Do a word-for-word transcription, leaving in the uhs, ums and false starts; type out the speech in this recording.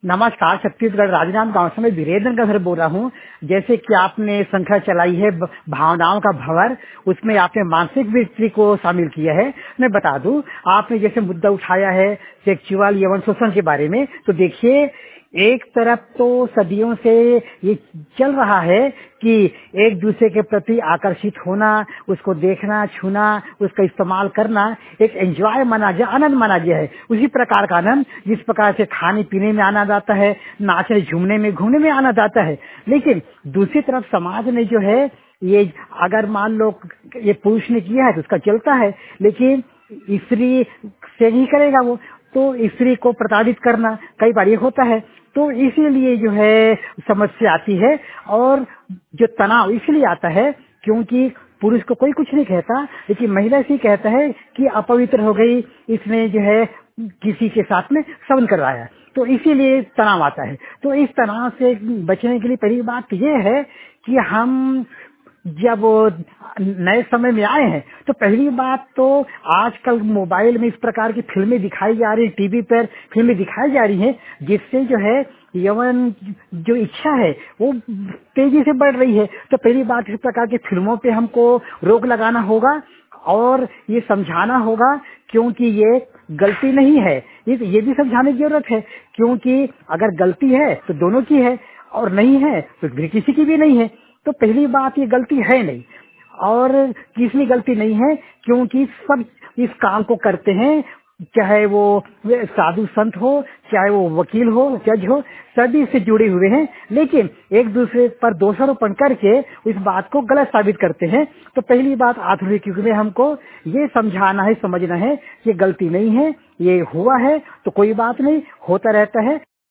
नमस्कार, छत्तीसगढ़ राजनांद गांव से मैं वीरेंद्र गंधर बोल रहा हूँ। जैसे कि आपने संख्या चलाई है ब- भावनाओं का भंवर, उसमें आपने मानसिक वृत्ति को शामिल किया है। मैं बता दूं, आपने जैसे मुद्दा उठाया है सेक्सुअल यौन शोषण के बारे में, तो देखिए, एक तरफ तो सदियों से ये चल रहा है कि एक दूसरे के प्रति आकर्षित होना, उसको देखना, छूना, उसका इस्तेमाल करना एक एंजॉय माना गया, आनंद माना गया है। उसी प्रकार का आनंद जिस प्रकार से खाने पीने में आनंद आता है, नाचने झूमने में, घूमने में आनंद आता है। लेकिन दूसरी तरफ समाज ने जो है, ये अगर मान लो ये पुरुष ने किया है तो उसका चलता है, लेकिन स्त्री से नहीं करेगा वो, तो स्त्री को प्रताड़ित करना कई बार ये होता है। तो इसीलिए जो है समस्या आती है। और जो तनाव इसलिए आता है क्योंकि पुरुष को कोई कुछ नहीं कहता, लेकिन महिला से कहता है कि अपवित्र हो गई, इसने जो है किसी के साथ में संबंध करवाया, तो इसीलिए तनाव आता है। तो इस तनाव से बचने के लिए पहली बात ये है कि हम जब नए समय में आए हैं, तो पहली बात तो आजकल मोबाइल में इस प्रकार की फिल्में दिखाई जा रही, टीवी पर फिल्में दिखाई जा रही हैं, जिससे जो है यौवन जो इच्छा है वो तेजी से बढ़ रही है। तो पहली बात, इस प्रकार की फिल्मों पे हमको रोक लगाना होगा और ये समझाना होगा, क्योंकि ये गलती नहीं है। ये ये भी समझाने की जरूरत है, क्योंकि अगर गलती है तो दोनों की है, और नहीं है तो फिर किसी की भी नहीं है। तो पहली बात, ये गलती है नहीं। और किसकी गलती नहीं है, क्योंकि सब इस काम को करते हैं, चाहे वो साधु संत हो, चाहे वो वकील हो, जज हो, सभी इससे जुड़े हुए हैं। लेकिन एक दूसरे पर दोषारोपण करके इस बात को गलत साबित करते हैं। तो पहली बात, आधुनिक युग में हमको ये समझाना है, समझना है कि गलती नहीं है, ये हुआ है तो कोई बात नहीं, होता रहता है।